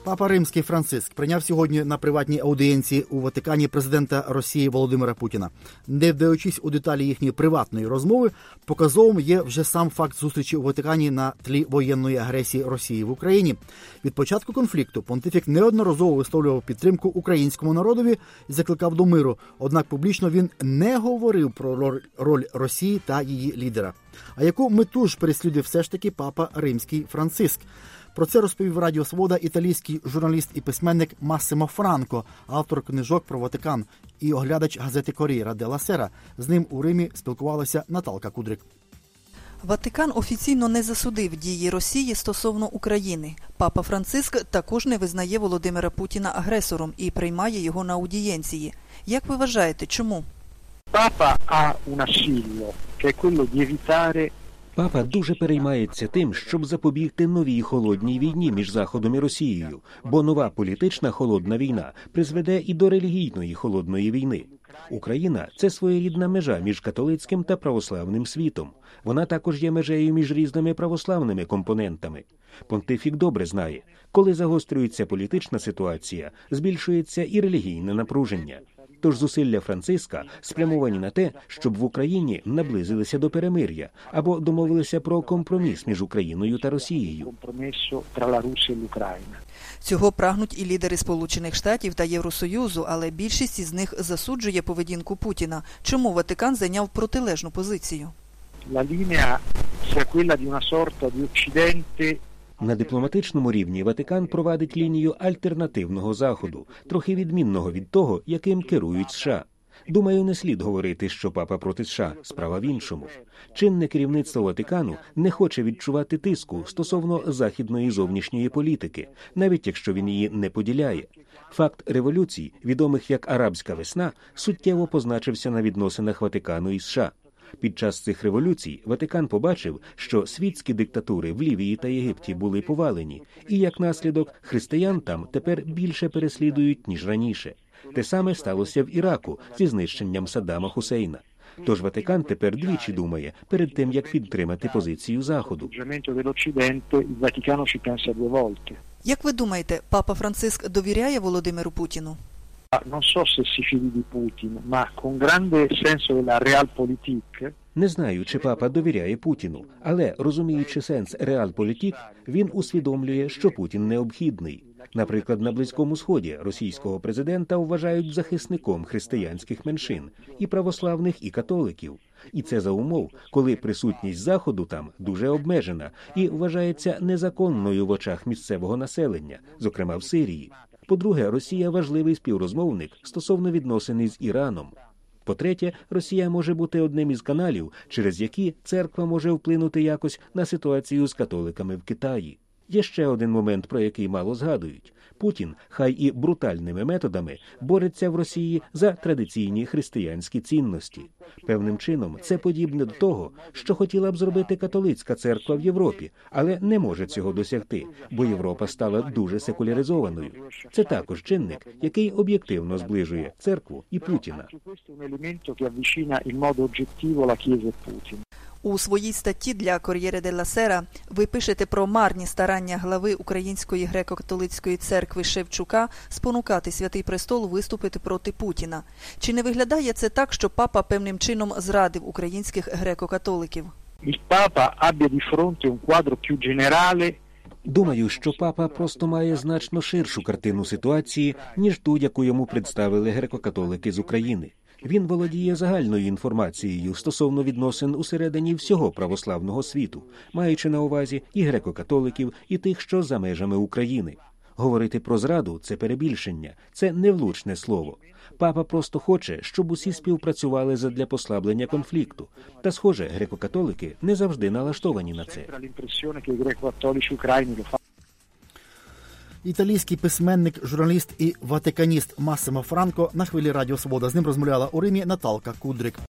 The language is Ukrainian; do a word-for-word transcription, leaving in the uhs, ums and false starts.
Папа Римський Франциск прийняв сьогодні на приватній аудієнції у Ватикані президента Росії Володимира Путіна. Не вдаючись у деталі їхньої приватної розмови, показовим є вже сам факт зустрічі у Ватикані на тлі воєнної агресії Росії в Україні. Від початку конфлікту понтифік неодноразово висловлював підтримку українському народові і закликав до миру, однак публічно він не говорив про роль Росії та її лідера. А яку мету ж переслідує все ж таки папа Римський Франциск? Про це розповів Радіо Свобода італійський журналіст і письменник Массимо Франко, автор книжок про Ватикан і оглядач газети «Кор'єра делла Сера». З ним у Римі спілкувалася Наталка Кудрик. Ватикан офіційно не засудив дії Росії стосовно України. Папа Франциск також не визнає Володимира Путіна агресором і приймає його на аудієнції. Як ви вважаєте, чому? Папа ha un assillo, che è quello di evitare. Папа дуже переймається тим, щоб запобігти новій холодній війні між Заходом і Росією, бо нова політична холодна війна призведе і до релігійної холодної війни. Україна – це своєрідна межа між католицьким та православним світом. Вона також є межею між різними православними компонентами. Понтифік добре знає, коли загострюється політична ситуація, збільшується і релігійне напруження. Тож зусилля Франциска спрямовані на те, щоб в Україні наблизилися до перемир'я або домовилися про компроміс між Україною та Росією. Цього прагнуть і лідери Сполучених Штатів та Євросоюзу, але більшість із них засуджує поведінку Путіна. Чому Ватикан зайняв протилежну позицію? На дипломатичному рівні Ватикан провадить лінію альтернативного Заходу, трохи відмінного від того, яким керують США. Думаю, не слід говорити, що папа проти США, справа в іншому. Чинне керівництво Ватикану не хоче відчувати тиску стосовно західної зовнішньої політики, навіть якщо він її не поділяє. Факт революцій, відомих як «Арабська весна», суттєво позначився на відносинах Ватикану і США. Під час цих революцій Ватикан побачив, що світські диктатури в Лівії та Єгипті були повалені, і як наслідок християн там тепер більше переслідують, ніж раніше. Те саме сталося в Іраку зі знищенням Саддама Хусейна. Тож Ватикан тепер двічі думає перед тим, як підтримати позицію Заходу. Як ви думаєте, папа Франциск довіряє Володимиру Путіну? Non so se si fidi di Putin, ma con grande senso della realpolitik. Не знаю, чи папа довіряє Путіну, але, розуміючи сенс реалполітік, він усвідомлює, що Путін необхідний. Наприклад, на Близькому Сході російського президента вважають захисником християнських меншин, і православних, і католиків. І це за умов, коли присутність Заходу там дуже обмежена і вважається незаконною в очах місцевого населення, зокрема в Сирії. По-друге, Росія – важливий співрозмовник стосовно відносин із Іраном. По-третє, Росія може бути одним із каналів, через які церква може вплинути якось на ситуацію з католиками в Китаї. Є ще один момент, про який мало згадують. Путін, хай і брутальними методами, бореться в Росії за традиційні християнські цінності. Певним чином це подібне до того, що хотіла б зробити католицька церква в Європі, але не може цього досягти, бо Європа стала дуже секуляризованою. Це також чинник, який об'єктивно зближує церкву і Путіна. У своїй статті для «Кор'єре делла Сера» ви пишете про марні старання глави Української греко-католицької церкви Шевчука спонукати Святий Престол виступити проти Путіна. Чи не виглядає це так, що папа певним чином зрадив українських греко-католиків? Думаю, що папа просто має значно ширшу картину ситуації, ніж ту, яку йому представили греко-католики з України. Він володіє загальною інформацією стосовно відносин усередині всього православного світу, маючи на увазі і греко-католиків, і тих, що за межами України. Говорити про зраду – це перебільшення, це невлучне слово. Папа просто хоче, щоб усі співпрацювали задля послаблення конфлікту. Та, схоже, греко-католики не завжди налаштовані на це. Італійський письменник, журналіст і ватиканіст Массимо Франко на хвилі Радіо Свобода. З ним розмовляла у Римі Наталка Кудрик.